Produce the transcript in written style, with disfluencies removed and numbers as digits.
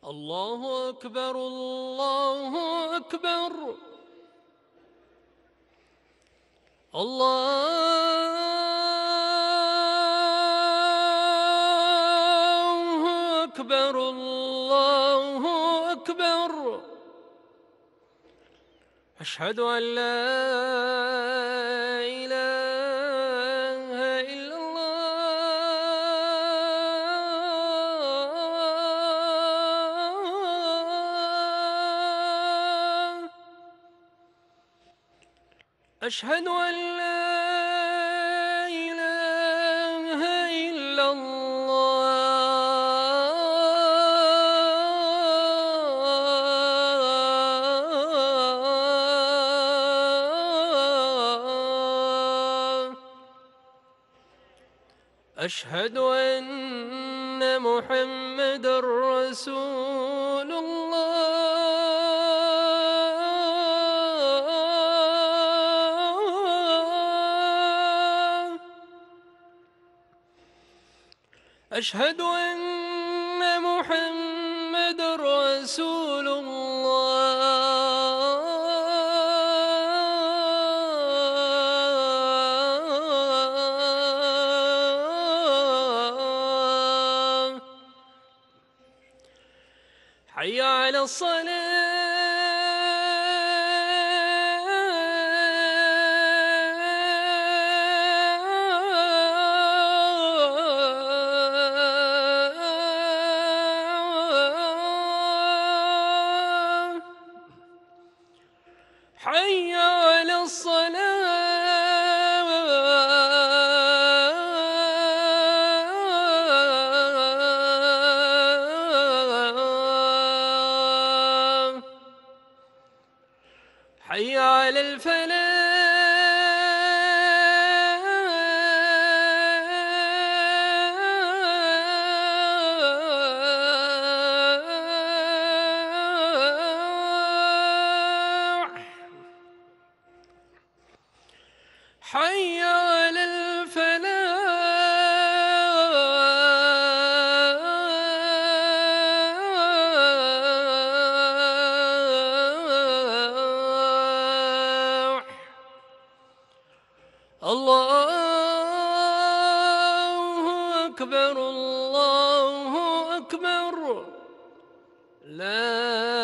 الله أكبر الله أكبر. الله أكبر الله أكبر. أشهد أن لا إله إلا الله. أشهد أن لا إله إلا الله. أشهد أن محمدًا رسول الله. أشهد أن محمدًا رسول الله. حي على الصلاة. حي على الصلاة. حي على الفلاح. حي على الفلاح. الله أكبر الله أكبر. لا